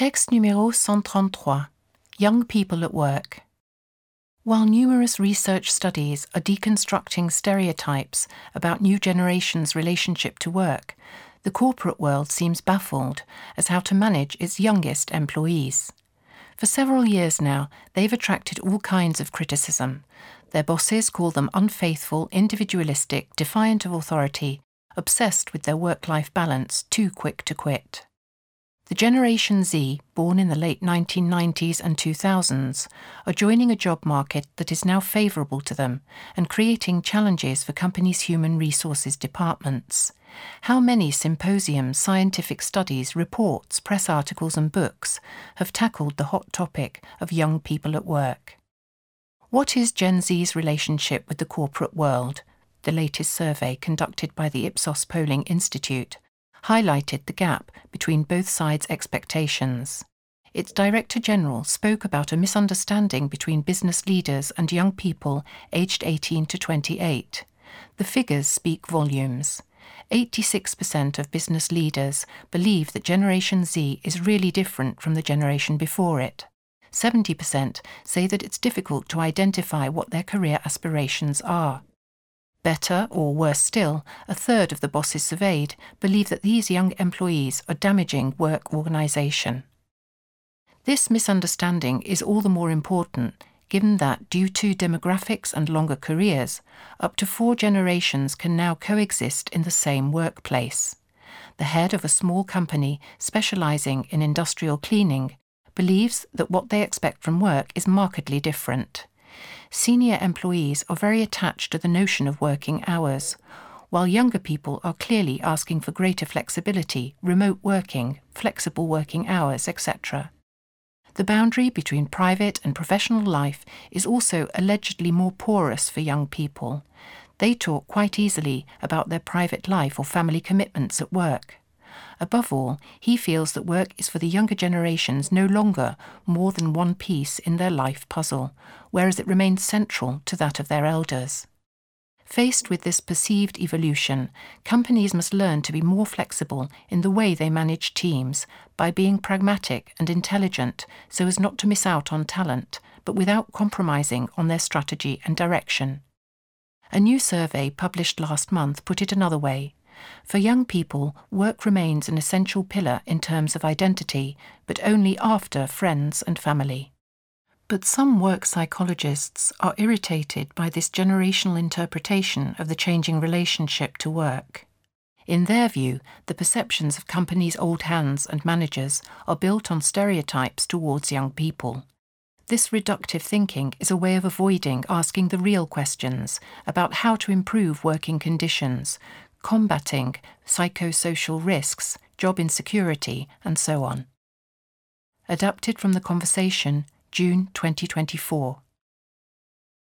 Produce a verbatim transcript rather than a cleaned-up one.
Texte numéro cent trente-trois. Young People at Work. While numerous research studies are deconstructing stereotypes about new generations' relationship to work, the corporate world seems baffled as how to manage its youngest employees. For several years now, they've attracted all kinds of criticism. Their bosses call them unfaithful, individualistic, defiant of authority, obsessed with their work-life balance, too quick to quit. The Generation Z, born in the late nineteen nineties and two thousands, are joining a job market that is now favourable to them and creating challenges for companies' human resources departments. How many symposiums, scientific studies, reports, press articles and books have tackled the hot topic of young people at work? What is Gen Z's relationship with the corporate world? The latest survey conducted by the Ipsos Polling Institute highlighted the gap between both sides' expectations. Its Director General spoke about a misunderstanding between business leaders and young people aged eighteen to twenty-eight. The figures speak volumes. eighty-six percent of business leaders believe that Generation Z is really different from the generation before it. seventy percent say that it's difficult to identify what their career aspirations are. Better, or worse still, a third of the bosses surveyed believe that these young employees are damaging work organisation. This misunderstanding is all the more important given that, due to demographics and longer careers, up to four generations can now coexist in the same workplace. The head of a small company specialising in industrial cleaning believes that what they expect from work is markedly different. Senior employees are very attached to the notion of working hours, while younger people are clearly asking for greater flexibility, remote working, flexible working hours, et cetera. The boundary between private and professional life is also allegedly more porous for young people. They talk quite easily about their private life or family commitments at work. Above all, he feels that work is for the younger generations no longer more than one piece in their life puzzle, whereas it remains central to that of their elders. Faced with this perceived evolution, companies must learn to be more flexible in the way they manage teams by being pragmatic and intelligent so as not to miss out on talent, but without compromising on their strategy and direction. A new survey published last month put it another way. For young people, work remains an essential pillar in terms of identity, but only after friends and family. But some work psychologists are irritated by this generational interpretation of the changing relationship to work. In their view, the perceptions of companies' old hands and managers are built on stereotypes towards young people. This reductive thinking is a way of avoiding asking the real questions about how to improve working conditions, combating psychosocial risks, job insecurity, and so on. Adapted from The Conversation, June twenty twenty-four.